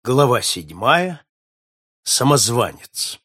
Глава 7. Самозванец.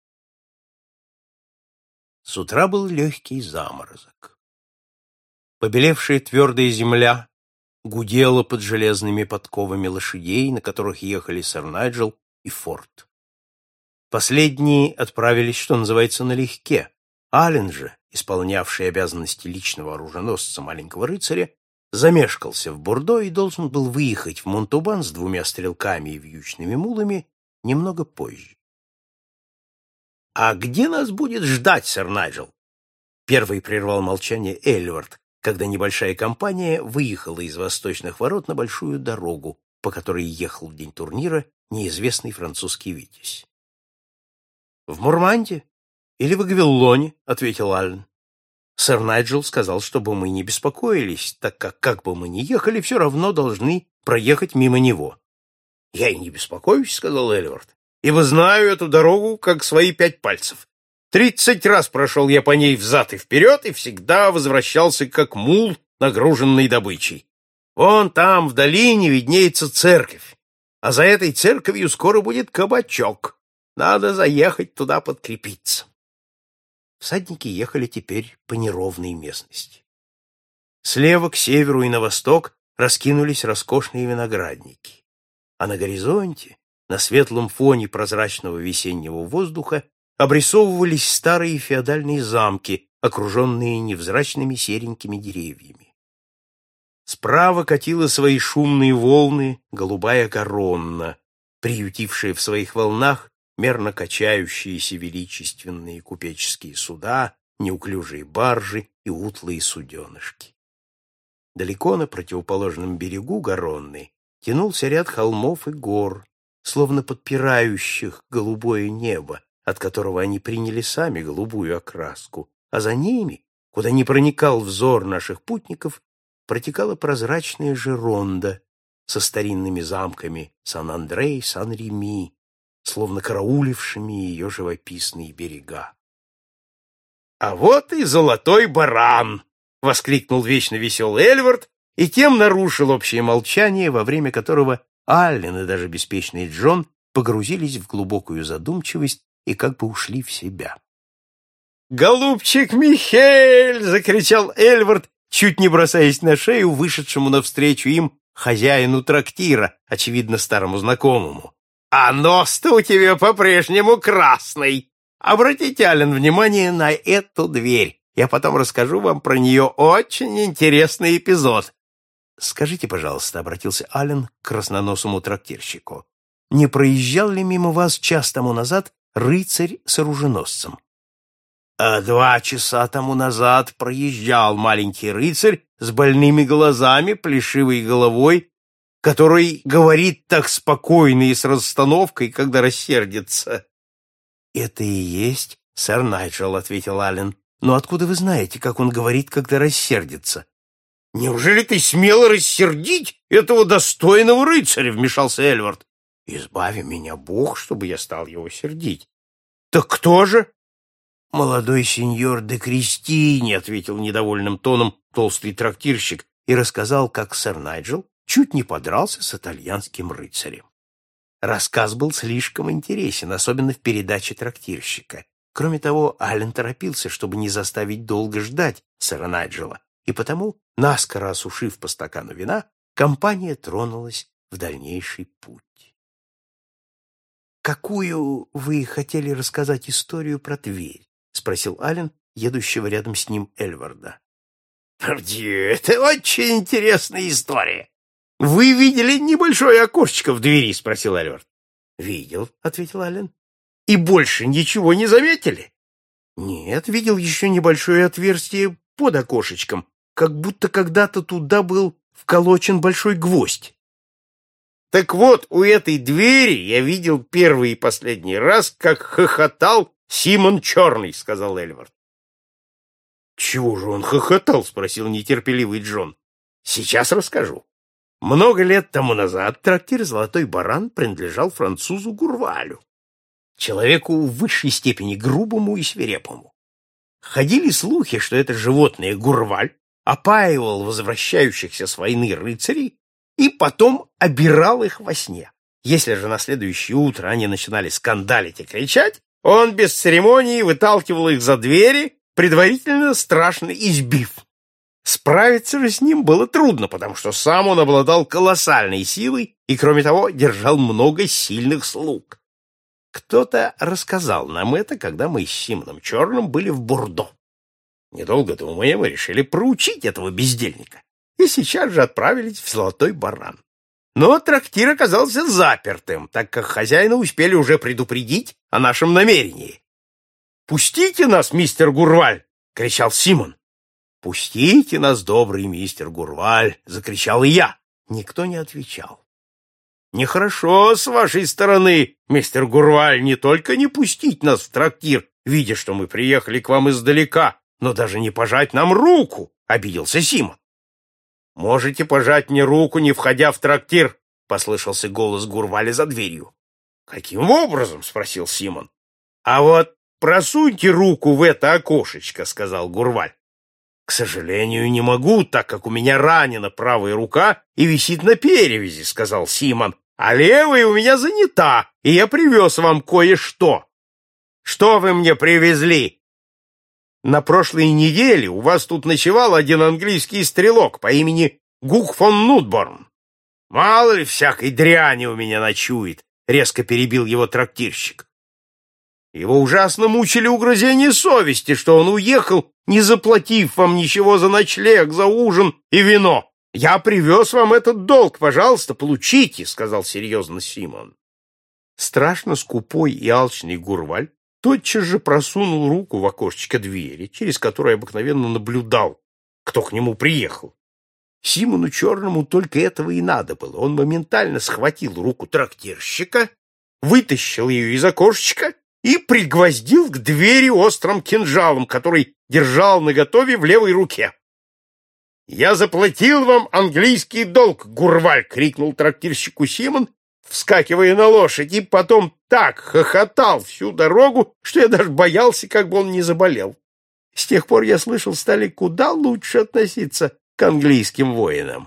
С утра был легкий заморозок. Побелевшая твердая земля гудела под железными подковами лошадей, на которых ехали сэр Найджел и Форд. Последние отправились, что называется, налегке. Аллен же, исполнявший обязанности личного оруженосца маленького рыцаря, замешкался в Бордо и должен был выехать в Монтаубан с 2 стрелками и вьючными мулами немного позже. — А где нас будет ждать, сэр Найджел? Первый прервал молчание Эльвард, когда небольшая компания выехала из восточных ворот на большую дорогу, по которой ехал в день турнира неизвестный французский витязь. — В Мурманде или в Гвиллоне, — ответил Аллен. Сэр Найджел сказал, чтобы мы не беспокоились, так как бы мы ни ехали, все равно должны проехать мимо него. — Я и не беспокоюсь, — сказал Эльвард, — ибо знаю эту дорогу как свои 5 пальцев. 30 раз прошел я по ней взад и вперед и всегда возвращался как мул, нагруженный добычей. Вон там, в долине, виднеется церковь, а за этой церковью скоро будет кабачок. Надо заехать туда подкрепиться. Всадники ехали теперь по неровной местности. Слева, к северу и на восток раскинулись роскошные виноградники, а на горизонте, на светлом фоне прозрачного весеннего воздуха, обрисовывались старые феодальные замки, окруженные невзрачными серенькими деревьями. Справа катила свои шумные волны голубая Гаронна, приютившая в своих волнах мерно качающиеся величественные купеческие суда, неуклюжие баржи и утлые суденышки. Далеко на противоположном берегу Гаронны тянулся ряд холмов и гор, словно подпирающих голубое небо, от которого они приняли сами голубую окраску, а за ними, куда не проникал взор наших путников, протекала прозрачная Жеронда со старинными замками Сан-Андре и Сан-Реми, словно караулившими ее живописные берега. — А вот и золотой баран! — воскликнул вечно веселый Эльвард, и тем нарушил общее молчание, во время которого Аллен и даже беспечный Джон погрузились в глубокую задумчивость и как бы ушли в себя. «Голубчик Михель!» — закричал Эльвард, чуть не бросаясь на шею вышедшему навстречу им хозяину трактира, очевидно, старому знакомому. «А нос-то у тебя по-прежнему красный! Обратите, Аллен, внимание на эту дверь. Я потом расскажу вам про нее очень интересный эпизод». «Скажите, пожалуйста», — обратился Аллен к красноносому трактирщику, «не проезжал ли мимо вас час тому назад рыцарь с оруженосцем?» «А 2 часа тому назад проезжал маленький рыцарь с больными глазами, плешивой головой, который говорит так спокойно и с расстановкой, когда рассердится». «Это и есть сэр Найджел», — ответил Аллен. «Но откуда вы знаете, как он говорит, когда рассердится?» «Неужели ты смел рассердить этого достойного рыцаря?» — вмешался Эльвард. «Избави меня, Бог, чтобы я стал его сердить». «Так кто же?» «Молодой сеньор де Кристини», — ответил недовольным тоном толстый трактирщик и рассказал, как сэр Найджел чуть не подрался с итальянским рыцарем. Рассказ был слишком интересен, особенно в передаче трактирщика. Кроме того, Аллен торопился, чтобы не заставить долго ждать сэра Найджела, и потому, наскоро осушив по стакану вина, компания тронулась в дальнейший путь. «Какую вы хотели рассказать историю про Тверь?» — спросил Аллен, едущего рядом с ним Эльварда. «Пардью, это очень интересная история. Вы видели небольшое окошечко в двери?» — спросил Эльвард. «Видел», — ответил Аллен. «И больше ничего не заметили?» «Нет, видел еще небольшое отверстие под окошечком, как будто когда-то туда был вколочен большой гвоздь». «Так вот, у этой двери я видел первый и последний раз, как хохотал Симон Черный», — сказал Эльвард. «Чего же он хохотал?» — спросил нетерпеливый Джон. «Сейчас расскажу. Много лет тому назад трактир «Золотой баран» принадлежал французу Гурвалю, человеку в высшей степени грубому и свирепому. Ходили слухи, что это животное Гурваль опаивал возвращающихся с войны рыцарей и потом обирал их во сне. Если же на следующее утро они начинали скандалить и кричать, он без церемонии выталкивал их за двери, предварительно страшно избив. Справиться же с ним было трудно, потому что сам он обладал колоссальной силой и, кроме того, держал много сильных слуг. Кто-то рассказал нам это, когда мы с Симоном Черным были в Бордо. Недолго думая, мы решили проучить этого бездельника и сейчас же отправились в Золотой Баран. Но трактир оказался запертым, так как хозяина успели уже предупредить о нашем намерении. «Пустите нас, мистер Гурваль!» — кричал Симон. «Пустите нас, добрый мистер Гурваль!» — закричал и я. Никто не отвечал. «Нехорошо с вашей стороны, мистер Гурваль, не только не пустить нас в трактир, видя, что мы приехали к вам издалека, но даже не пожать нам руку!» — обиделся Симон. «Можете пожать мне руку, не входя в трактир», — послышался голос Гурваля за дверью. «Каким образом?» — спросил Симон. «А вот просуньте руку в это окошечко», — сказал Гурваль. «К сожалению, не могу, так как у меня ранена правая рука и висит на перевязи», — сказал Симон, «а левая у меня занята, и я привез вам кое-что». «Что вы мне привезли?» «На прошлой неделе у вас тут ночевал один английский стрелок по имени Гук фон Нутборн». «Мало ли всякой дряни у меня ночует», — резко перебил его трактирщик. «Его ужасно мучили угрызения совести, что он уехал, не заплатив вам ничего за ночлег, за ужин и вино. Я привез вам этот долг, пожалуйста, получите», — сказал серьезно Симон. Страшно скупой и алчный Гурваль тотчас же просунул руку в окошечко двери, через которое обыкновенно наблюдал, кто к нему приехал. Симону Черному только этого и надо было. Он моментально схватил руку трактирщика, вытащил ее из окошечка и пригвоздил к двери острым кинжалом, который держал наготове в левой руке. «Я заплатил вам английский долг, Гурваль!» — крикнул трактирщику Симон, вскакивая на лошадь, и потом так хохотал всю дорогу, что я даже боялся, как бы он не заболел. С тех пор, я слышал, стали куда лучше относиться к английским воинам.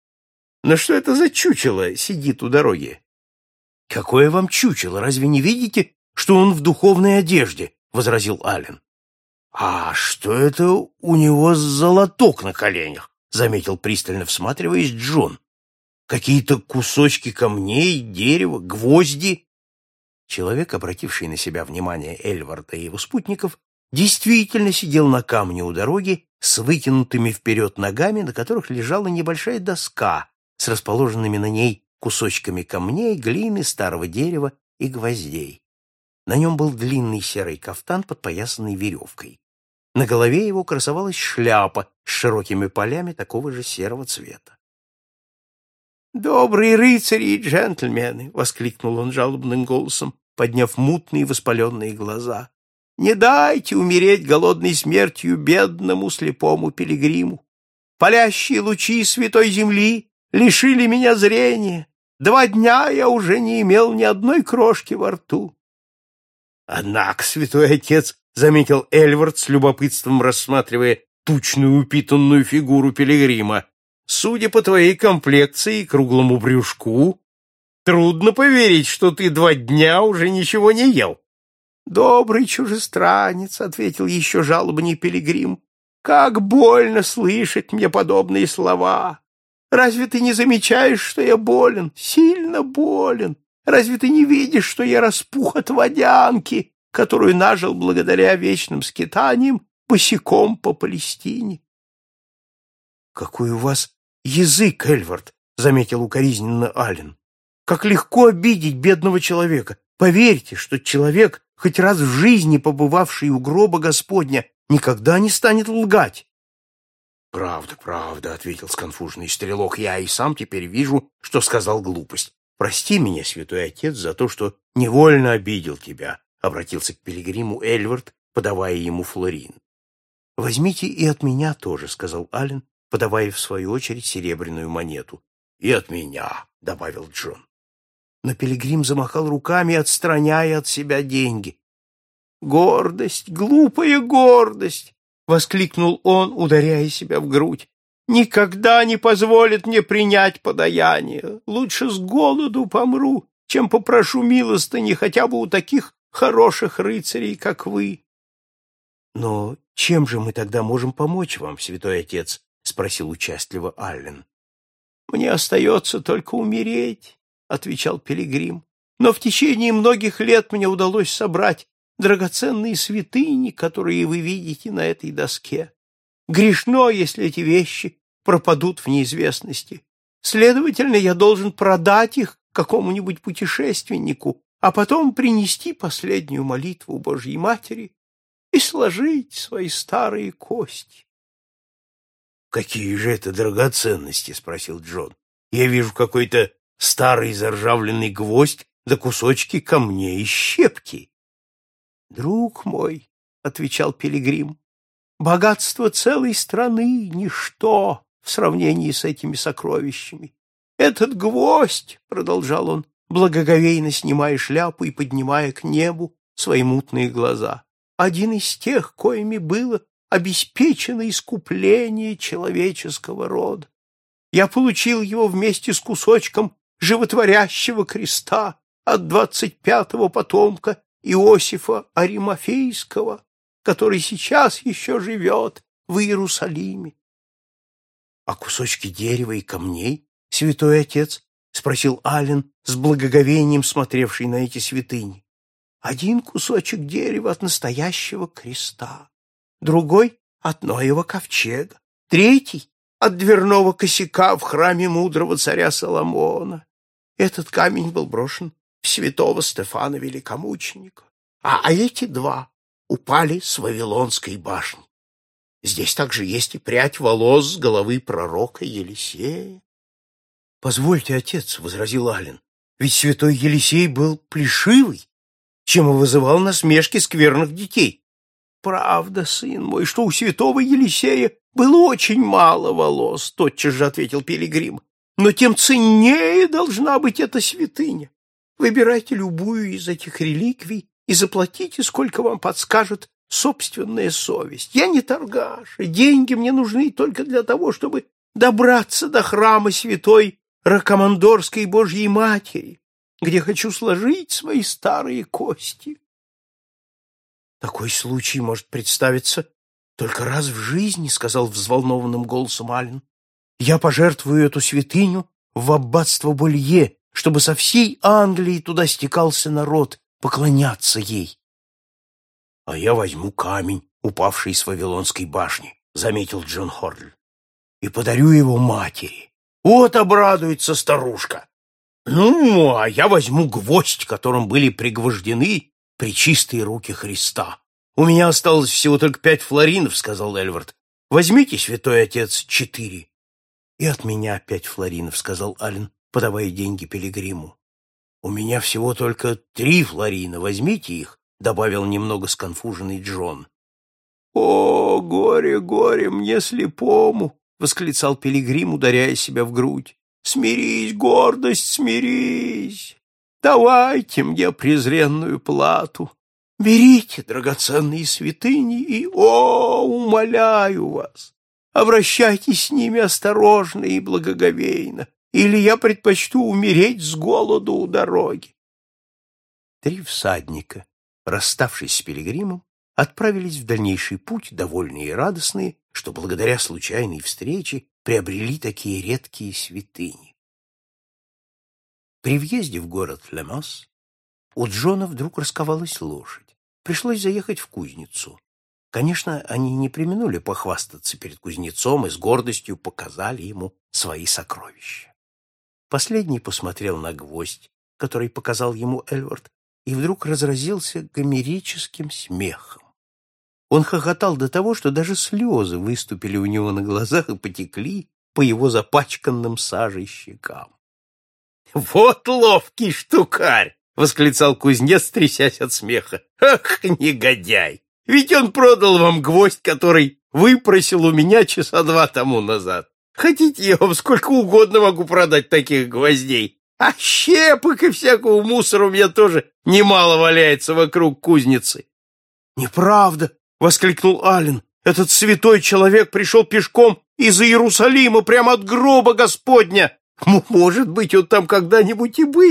Но что это за чучело сидит у дороги? — Какое вам чучело? Разве не видите, что он в духовной одежде? — возразил Аллен. — А что это у него золоток на коленях? — заметил, пристально всматриваясь, Джон. Какие-то кусочки камней, дерева, гвозди. Человек, обративший на себя внимание Эльварда и его спутников, действительно сидел на камне у дороги с вытянутыми вперед ногами, на которых лежала небольшая доска с расположенными на ней кусочками камней, глины, старого дерева и гвоздей. На нем был длинный серый кафтан, подпоясанный веревкой. На голове его красовалась шляпа с широкими полями такого же серого цвета. «Добрые рыцари и джентльмены!» — воскликнул он жалобным голосом, подняв мутные воспаленные глаза. «Не дайте умереть голодной смертью бедному слепому пилигриму! Палящие лучи святой земли лишили меня зрения. 2 дня я уже не имел ни одной крошки во рту». «Однако, святой отец!» — заметил Эльвард с любопытством, рассматривая тучную упитанную фигуру пилигрима. «Судя по твоей комплекции и круглому брюшку, трудно поверить, что ты 2 дня уже ничего не ел». «Добрый чужестранец», — ответил еще жалобней пилигрим, — «как больно слышать мне подобные слова! Разве ты не замечаешь, что я болен, сильно болен? Разве ты не видишь, что я распух от водянки, которую нажил благодаря вечным скитаниям босиком по Палестине?» «Какой у вас язык, Эльвард!» — заметил укоризненно Аллен. «Как легко обидеть бедного человека! Поверьте, что человек, хоть раз в жизни побывавший у гроба Господня, никогда не станет лгать». «Правда, правда», — ответил сконфуженный стрелок, — «я и сам теперь вижу, что сказал глупость. Прости меня, святой отец, за то, что невольно обидел тебя», — обратился к пилигриму Эльвард, подавая ему флорин. «Возьмите и от меня тоже», — сказал Аллен, подавая в свою очередь серебряную монету. «И от меня», — добавил Джон. Но пилигрим замахал руками, отстраняя от себя деньги. «Гордость, глупая гордость!» — воскликнул он, ударяя себя в грудь. «Никогда не позволит мне принять подаяние. Лучше с голоду помру, чем попрошу милостыни хотя бы у таких хороших рыцарей, как вы. — Но чем же мы тогда можем помочь вам, святой отец? — спросил участливо Аллен. — Мне остается только умереть, — отвечал пилигрим. — Но в течение многих лет мне удалось собрать драгоценные святыни, которые вы видите на этой доске. Грешно, если эти вещи пропадут в неизвестности. Следовательно, я должен продать их какому-нибудь путешественнику, а потом принести последнюю молитву Божьей Матери и сложить свои старые кости. — Какие же это драгоценности? — спросил Джон. — Я вижу какой-то старый заржавленный гвоздь да кусочки камней и щепки. — Друг мой, — отвечал пилигрим, — богатство целой страны — ничто в сравнении с этими сокровищами. Этот гвоздь, — продолжал он, благоговейно снимая шляпу и поднимая к небу свои мутные глаза, — один из тех, коими было обеспечено искупление человеческого рода. Я получил его вместе с кусочком животворящего креста от 25-го потомка Иосифа Аримафейского, который сейчас еще живет в Иерусалиме. — А кусочки дерева и камней, святой отец? — спросил Аллен, с благоговением смотревший на эти святыни. — Один кусочек дерева от настоящего креста, другой — от Ноева ковчега, третий — от дверного косяка в храме мудрого царя Соломона. Этот камень был брошен в святого Стефана Великомученика, а эти два упали с Вавилонской башни. Здесь также есть и прядь волос с головы пророка Елисея. — Позвольте, отец, — возразил Аллен, — ведь святой Елисей был плешивый, чем и вызывал насмешки скверных детей. — Правда, сын мой, что у святого Елисея было очень мало волос, — тотчас же ответил пилигрим. — Но тем ценнее должна быть эта святыня. Выбирайте любую из этих реликвий и заплатите, сколько вам подскажет собственная совесть. Я не торгаш, и деньги мне нужны только для того, чтобы добраться до храма святой Ракомандорской Божьей Матери, где хочу сложить свои старые кости. Такой случай может представиться только раз в жизни, — сказал взволнованным голосом Аллен. Я пожертвую эту святыню в аббатство Болье, чтобы со всей Англии туда стекался народ поклоняться ей. — А я возьму камень, упавший с Вавилонской башни, — заметил Джон Хордль, — и подарю его матери. Вот обрадуется старушка. Ну, а я возьму гвоздь, которым были пригвождены пречистые руки Христа. У меня осталось всего только 5 флоринов, — сказал Эльвард. Возьмите, святой отец, 4. И от меня 5 флоринов, — сказал Аллен, подавая деньги пилигриму. У меня всего только 3 флорина, возьмите их, — добавил немного сконфуженный Джон. О, горе, горе мне слепому! — восклицал пилигрим, ударяя себя в грудь. «Смирись, гордость, смирись! Давайте мне презренную плату! Берите драгоценные святыни и, умоляю вас, обращайтесь с ними осторожно и благоговейно, или я предпочту умереть с голоду у дороги!» 3 всадника, расставшись с пилигримом, отправились в дальнейший путь, довольные и радостные, что благодаря случайной встрече приобрели такие редкие святыни. При въезде в город Лемас у Джона вдруг расковалась лошадь. Пришлось заехать в кузницу. Конечно, они не преминули похвастаться перед кузнецом и с гордостью показали ему свои сокровища. Последний посмотрел на гвоздь, который показал ему Эльвард, и вдруг разразился гомерическим смехом. Он хохотал до того, что даже слезы выступили у него на глазах и потекли по его запачканным сажей щекам. — Вот ловкий штукарь! — восклицал кузнец, трясясь от смеха. — Ах, негодяй! Ведь он продал вам гвоздь, который выпросил у меня часа 2 тому назад. Хотите, я вам сколько угодно могу продать таких гвоздей. А щепок и всякого мусора у меня тоже немало валяется вокруг кузницы. — Неправда! — воскликнул Аллен. — Этот святой человек пришел пешком из Иерусалима, прямо от гроба Господня. Может быть, он там когда-нибудь и был, —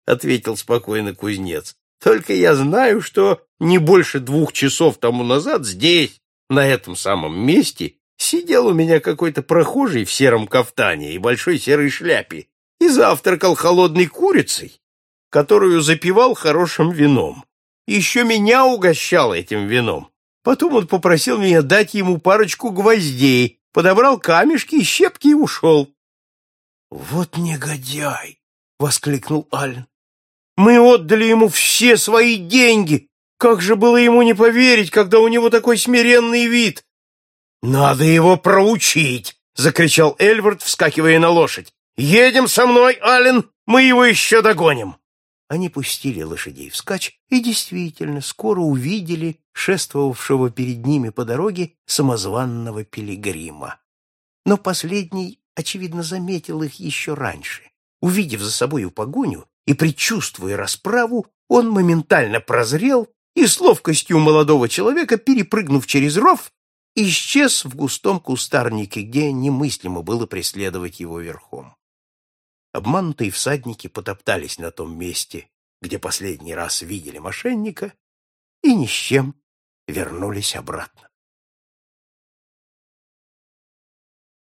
ответил спокойно кузнец. Только я знаю, что не больше 2 часов тому назад здесь, на этом самом месте, сидел у меня какой-то прохожий в сером кафтане и большой серой шляпе и завтракал холодной курицей, которую запивал хорошим вином. Еще меня угощал этим вином. Потом он попросил меня дать ему парочку гвоздей, подобрал камешки и щепки и ушел. — Вот негодяй! — воскликнул Аллен. — Мы отдали ему все свои деньги. Как же было ему не поверить, когда у него такой смиренный вид? — Надо его проучить! — закричал Эльвард, вскакивая на лошадь. — Едем со мной, Аллен, мы его еще догоним! Они пустили лошадей вскачь и действительно скоро увидели шествовавшего перед ними по дороге самозванного пилигрима. Но последний, очевидно, заметил их еще раньше. Увидев за собою погоню и предчувствуя расправу, он моментально прозрел и с ловкостью молодого человека, перепрыгнув через ров, исчез в густом кустарнике, где немыслимо было преследовать его верхом. Обманутые всадники потоптались на том месте, где последний раз видели мошенника, и ни с чем вернулись обратно.